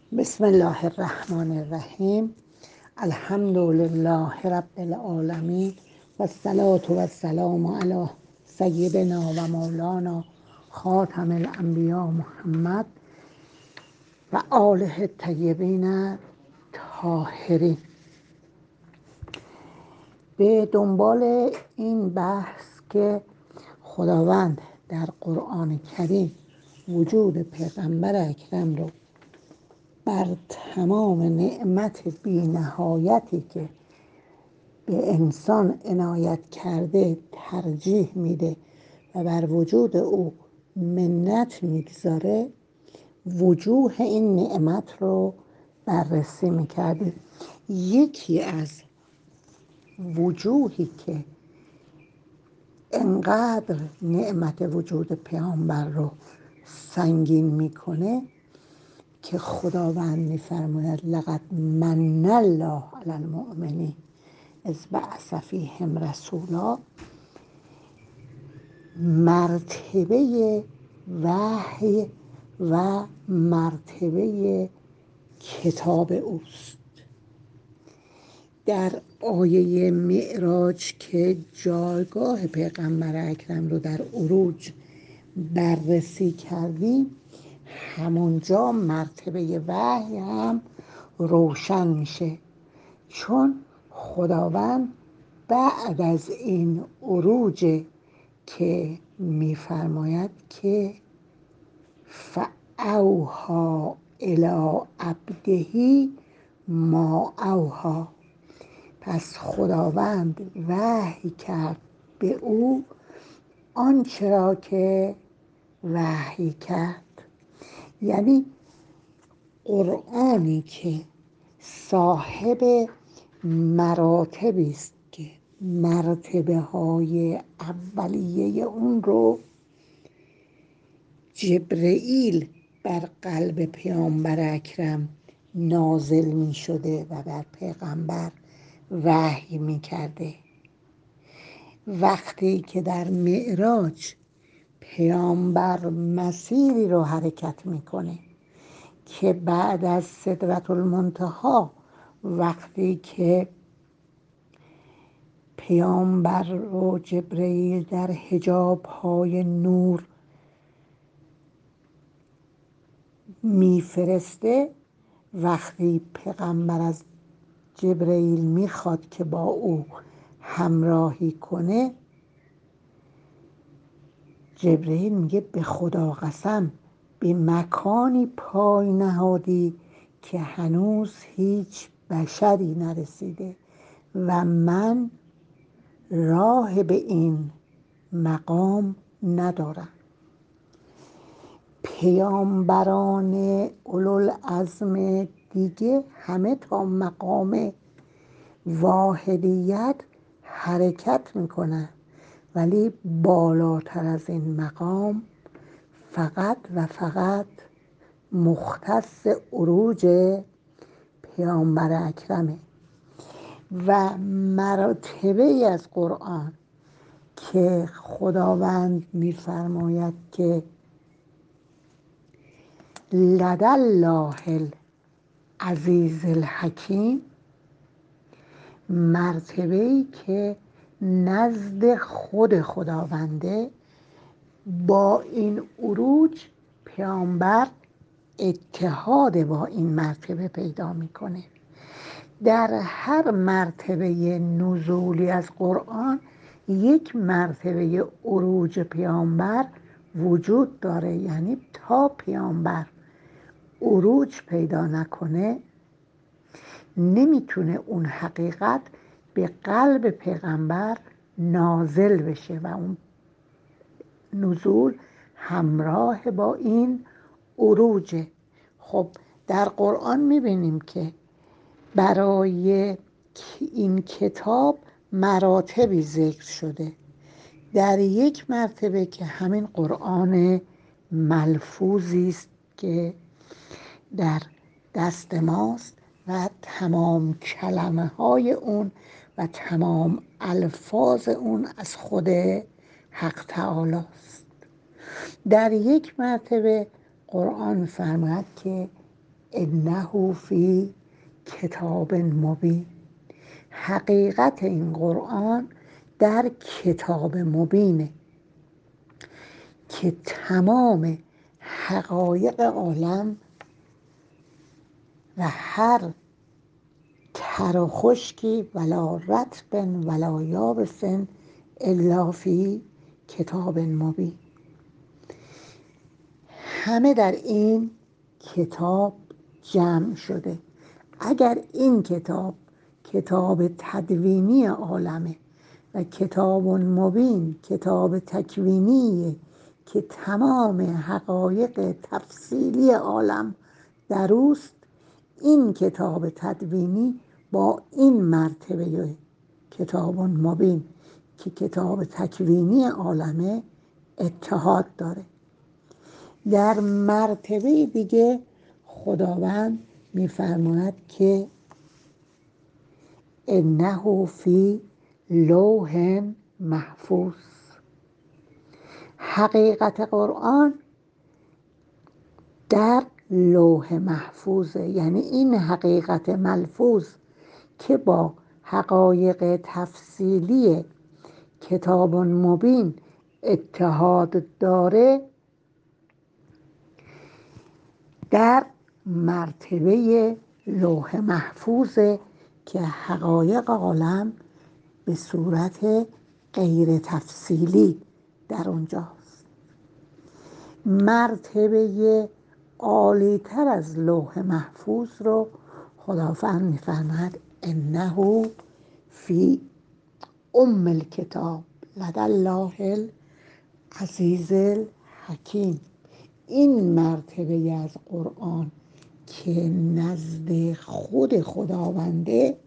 بسم الله الرحمن الرحیم. الحمد لله رب العالمین و الصلاة و السلام علی سیدنا و مولانا خاتم الانبیا محمد و آله الطیبین طاهرین. به دنبال این بحث که خداوند در قرآن کریم وجود پیغمبر اکرم رو بر تمام نعمت بی نهایتی که به انسان عنایت کرده ترجیح میده و بر وجود او منت میگذاره، وجوه این نعمت رو بررسی میکردیم. یکی از وجوهی که انقدر نعمت وجود پیامبر رو سنگین میکنه که خداوند میفرماید لقد من الله علی المؤمنین اذ بعث فیهم رسولا، مرتبه وحی و مرتبه کتاب اوست. در آیه معراج که جایگاه پیغمبر اکرم رو در عروج بررسی کردیم، همونجا مرتبه وحی هم روشن میشه، چون خداوند بعد از این عروج که میفرماید که فاوحی الی عبده ما اوحی، پس خداوند وحی کرد به او آنچه را که وحی کرد. یعنی قرآنی که صاحب مراتبی است که مرتبه های اولیه اون رو جبرئیل بر قلب پیامبر اکرم نازل می شده و بر پیغمبر وحی می کرده. وقتی که در معراج پیامبر مسیری رو حرکت میکنه که بعد از سدرة المنتهی، وقتی که پیامبر رو جبرئیل در حجاب های نور میفرسته، وقتی پیغمبر از جبرئیل میخواد که با او همراهی کنه، جبرئیل میگه به خدا قسم به مکانی پای نهادی که هنوز هیچ بشری نرسیده و من راه به این مقام ندارم. پیامبران اولوالعزم دیگه همه تا مقام واحدیت حرکت میکنن، ولی بالاتر از این مقام فقط و فقط مختص عروج پیامبر اکرمه. و مراتبه از قرآن که خداوند میفرماید که لدی الله العزیز الحکیم، مرتبه‌ای که نزد خود خداونده، با این عروج پیامبر اتحاد با این مرتبه پیدا میکنه. در هر مرتبه نزولی از قرآن یک مرتبه عروج پیامبر وجود داره، یعنی تا پیامبر عروج پیدا نکنه نمیتونه اون حقیقت به قلب پیغمبر نازل بشه و اون نزول همراه با این عروجه. خب در قرآن میبینیم که برای این کتاب مراتبی ذکر شده. در یک مرتبه که همین قرآن ملفوظی است که در دست ماست و تمام کلمه های اون و تمام الفاظ اون از خود حق تعالی است. در یک مرتبه قرآن فرماید که انه فی کتاب مبین. حقیقت این قرآن در کتاب مبینه که تمام حقایق عالم و هر تر و خشکی ولا رطب ولا یابس الا فی کتاب مبین، همه در این کتاب جمع شده. اگر این کتاب تدوینی عالمه و کتاب مبین کتاب تکوینیه که تمام حقایق تفصیلی عالم در اوست، این کتاب تدوینی با این مرتبه کتاب مبین که کتاب تکوینی عالمه اتحاد داره. در مرتبه دیگه خداوند میفرماید که انه فی لوح محفوظ. حقیقت قرآن در لوح محفوظه، یعنی این حقیقت ملفوظ که با حقایق تفصیلی کتاب مبین اتحاد داره در مرتبه لوح محفوظه که حقایق عالم به صورت غیر تفصیلی در اونجاست. مرتبه عالی تر از لوح محفوظ رو خداوند می‌فرماید انه فی ام الکتاب لدی الله العزیز الحکیم. این مرتبه از قرآن که نزد خود خداونده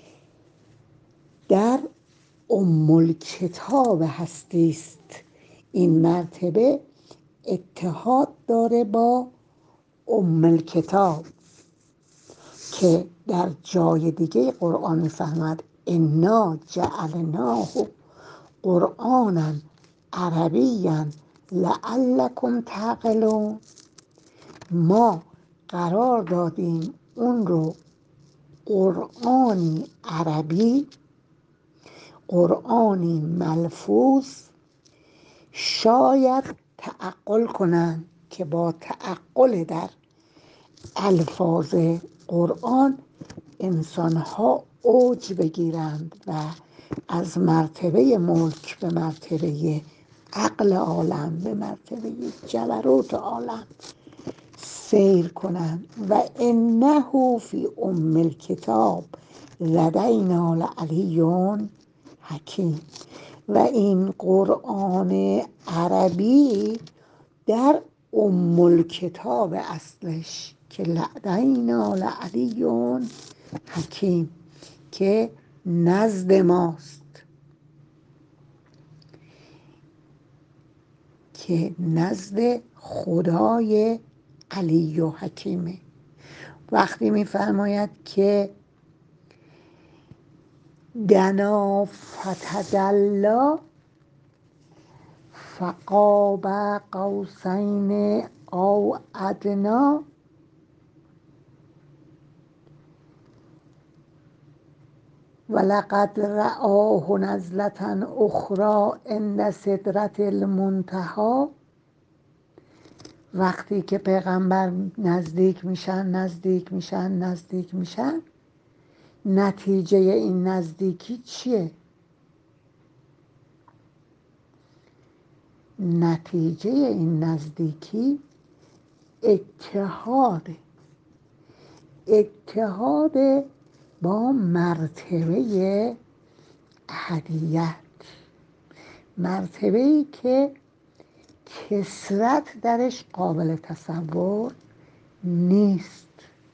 در ام الکتاب هستی است. این مرتبه اتحاد داره با ام الکتاب که در جای دیگه قرآن می‌فرماید انا جعلناه قرآنا عربیا لعلکم تعقلون. ما قرار دادیم اون رو قرآنی عربی، قرآنی ملفوظ، شاید تعقل کنن که با تعقل در الفاظ قرآن انسانها اوج بگیرند و از مرتبه ملک به مرتبه عقل عالم به مرتبه جبروت عالم سیر کنند. و انه فی ام الکتاب لدینا لعلی حکیم. و این قرآن عربی در ام الکتاب اصلش که لدینا لعلی حکیم که نزد ماست، که نزد خدای علی و حکیمه. وقتی میفرماید که دنا فتدلی فقاب قوسین او ادنی ولقد رآه نزلة اخری عند سدرة المنتهی. وقتی که پیغمبر نزدیک میشن نتیجه این نزدیکی چیه؟ نتیجه این نزدیکی اتحاد با مرتبه احدیت، مرتبه‌ای که کثرت درش قابل تصور نیست.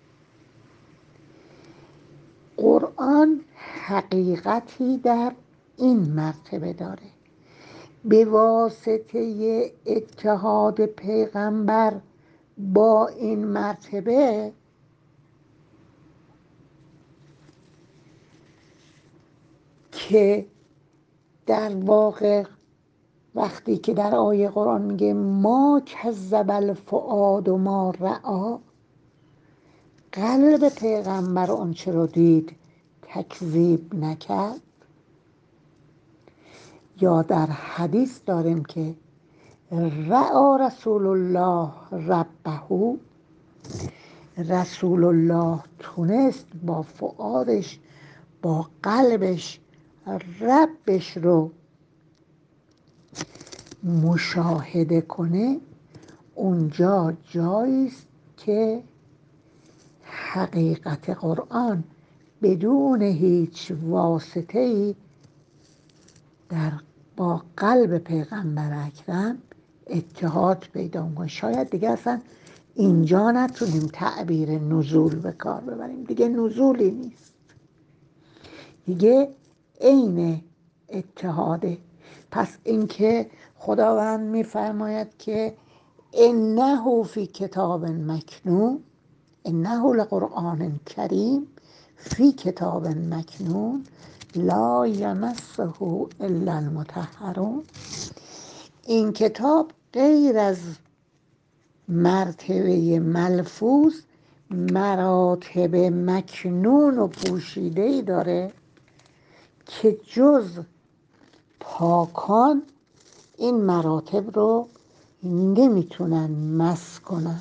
قرآن حقیقتی در این مرتبه داره. به واسطه اتحاد پیغمبر با این مرتبه که در واقع وقتی که در آیه قرآن میگه ما کذب الفؤاد ما رأی، قلب پیغمبر آنچه رو دید تکذیب نکرد؟ یا در حدیث داریم که رأى رسول الله ربه، رسول الله تونست با فؤادش با قلبش ربش رو مشاهده کنه. اونجا جایی است که حقیقت قرآن بدون هیچ واسطه‌ای با قلب پیغمبر اکرم اتحاد پیدا می‌کنه. شاید دیگه اصلا اینجا نتونیم تعبیر نزول به کار ببریم، دیگه نزولی نیست، دیگه عین اتحاده. پس اینکه خداوند میفرماید که انه فی کتاب مکنون، انه لقرآن کریم فی کتاب مکنون لا یمسه الا المطهرون، این کتاب غیر از مرتبه ملفوظ مراتب مکنون و پوشیده‌ای داره که جز پاکان این مراتب رو نمیتونن مس کنن.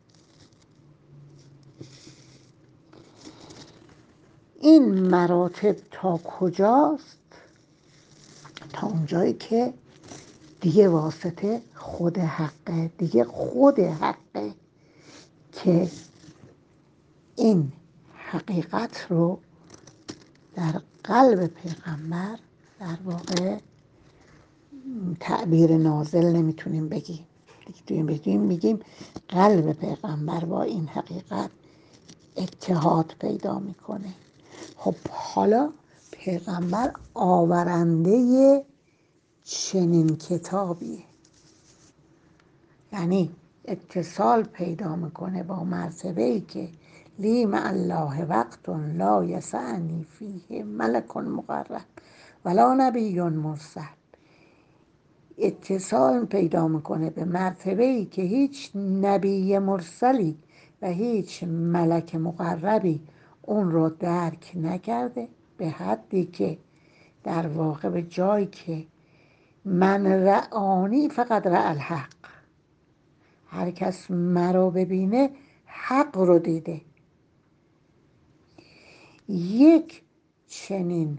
این مراتب تا کجاست؟ تا اونجایی که دیگه واسطه خود حقه، دیگه خود حقه که این حقیقت رو در قلب پیغمبر در واقع تعبیر نازل نمیتونیم بگیم، میگیم قلب پیغمبر با این حقیقت اتحاد پیدا میکنه. خب حالا پیغمبر آورنده چنین کتابیه، یعنی اتصال پیدا میکنه با مرتبه‌ای که لی مع الله وقت لا یسعنی فیه ملک مقرب ولا نبی مرسل. اتصال پیدا میکنه به مرتبه‌ای که هیچ نبی مرسلی و هیچ ملک مقربی اون رو درک نکرده، به حدی که در واقع به جایی که من رعانی فقط رأى الحق، هر کس مرا ببینه حق رو دیده. یک چنین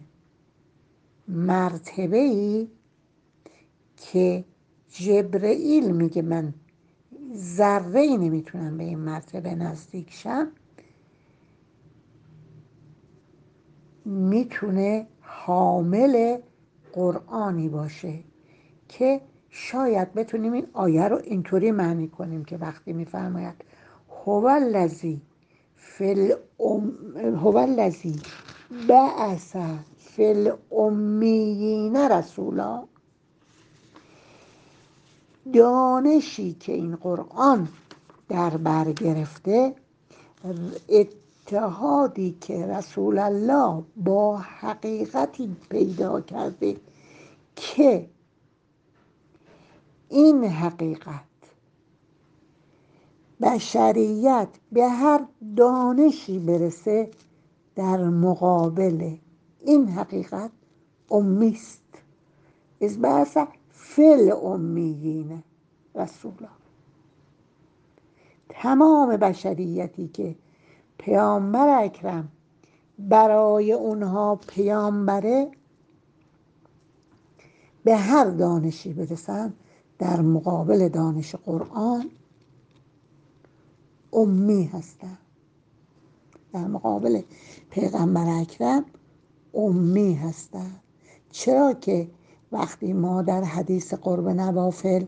مرتبه‌ای که جبرئیل میگه من ذره‌ای نمیتونم به این مرتبه نزدیک شم، میتونه حامل قرآنی باشه که شاید بتونیم این آیه رو اینطوری معنی کنیم که وقتی میفرماید هو الذی بعث فی الامیین رسولا، دانشی که این قرآن در بر گرفته، اتحادی که رسول الله با حقیقتی پیدا کرده که این حقیقت بشریت به هر دانشی برسه در مقابل این حقیقت امیست. از بعث فی الامیین رسولا، تمام بشریتی که پیامبر اکرم برای اونها پیامبره، به هر دانشی برسن در مقابل دانش قرآن امی هستن، در مقابل پیغمبر اکرم امی هستن. چرا که وقتی ما در حدیث قرب نوافل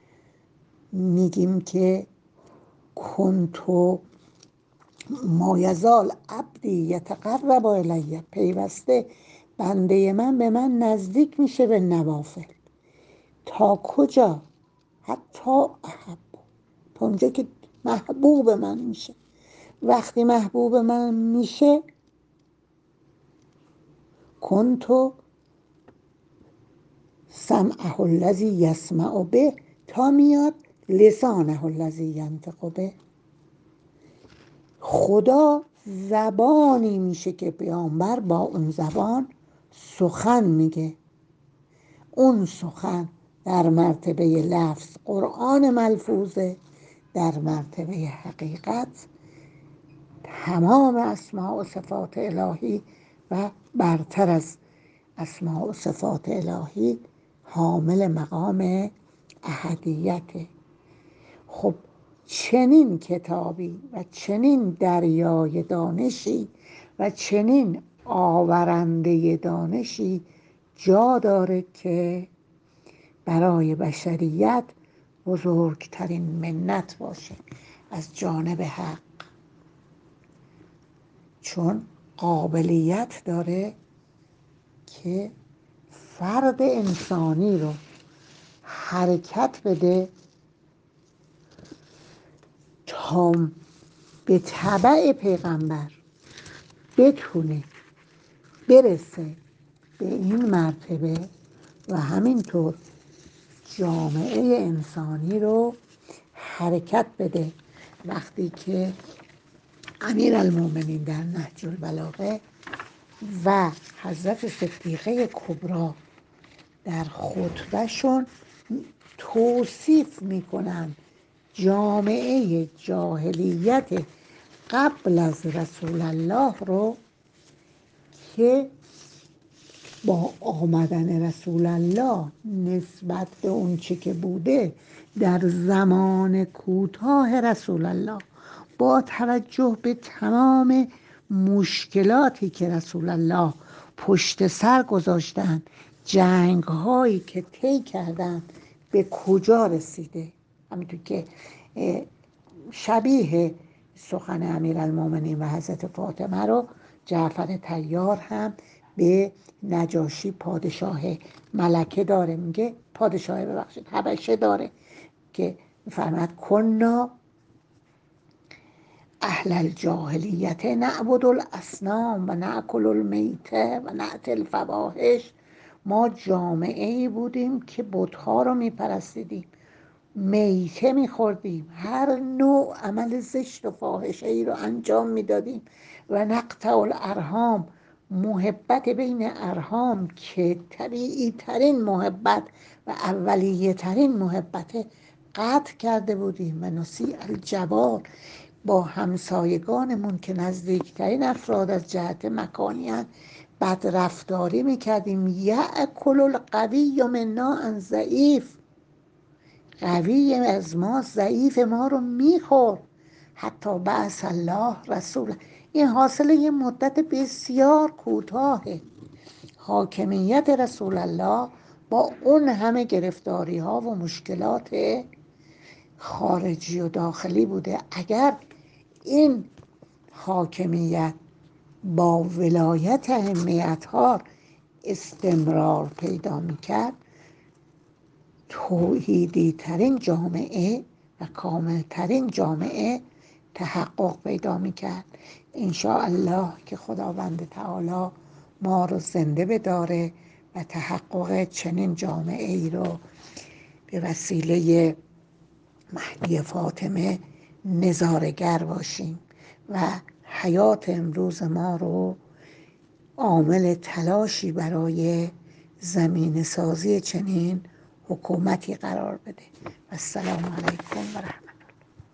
میگیم که کنتو ما یزال عبدی یتقرب الی، پیوسته بنده من به من نزدیک میشه به نوافل، تا کجا؟ حتی احب، تا اونجا که محبوب من میشه. وقتی محبوب من میشه کنتو سمعه الذی یسمع به، تا میاد لسانه الذی ینطق به. خدا زبانی میشه که پیامبر با اون زبان سخن میگه. اون سخن در مرتبه لفظ قرآن ملفوظه، در مرتبه حقیقت تمام اسماء و صفات الهی و برتر از اسماء و صفات الهی حامل مقام احدیته. خب چنین کتابی و چنین دریای دانشی و چنین آورنده دانشی جا داره که برای بشریت بزرگترین منت باشه از جانب حق، چون قابلیت داره که فرد انسانی رو حرکت بده تا به تبع پیغمبر بتونه برسه به این مرتبه و همینطور جامعه انسانی رو حرکت بده. وقتی که امیرالمومنین در نهج البلاغه و حضرت صدیقه کبری در خطبهشون توصیف میکنن جامعه جاهلیت قبل از رسول الله رو که با آمدن رسول الله نسبت به اون چه که بوده در زمان کوتاه رسول الله، با توجه به تمام مشکلاتی که رسول الله پشت سر گذاشتن، جنگ هایی که طی کردن، به کجا رسیده. همینطور که شبیه سخن امیرالمومنین و حضرت فاطمه رو جعفر طیار هم به نجاشی پادشاه ملکه داره، میگه پادشاه حبشه داره که میفرماد کنا اهل الجاهلیت نعبد الاصنام و ناکل المیته و نأتی الفواحش. ما جامعه ای بودیم که بتها رو میپرستیدیم، میته میخوردیم، هر نوع عمل زشت و فاحشه ای رو انجام میدادیم و نقطع الارحام، محبت بین ارحام که طبیعی ترین محبت و اولیه ترین محبت قطع کرده بودیم و نسیء الجوار، با همسایگانمون که نزدیکترین افراد از جهت مکانی هست بد رفتاری میکردیم. یأکل القوی منا عن ضعیف، قوی از ما ضعیف ما رو میخورد. حتی بعث الله رسول، این حاصل یه مدت بسیار کوتاهه. حاکمیت رسول الله با اون همه گرفتاری ها و مشکلات خارجی و داخلی بوده. اگر این حاکمیت با ولایت اهمیت ها استمرار پیدا میکرد، توحیدی ترین جامعه و کامل ترین جامعه تحقق پیدا میکرد. انشاءالله که خداوند تعالی ما رو زنده بداره و تحقق چنین جامعه ای رو به وسیله مهدی فاطمه نظاره‌گر باشیم و حیات امروز ما رو عامل تلاشی برای زمینه سازی چنین حکومتی قرار بده. و السلام علیکم و رحمت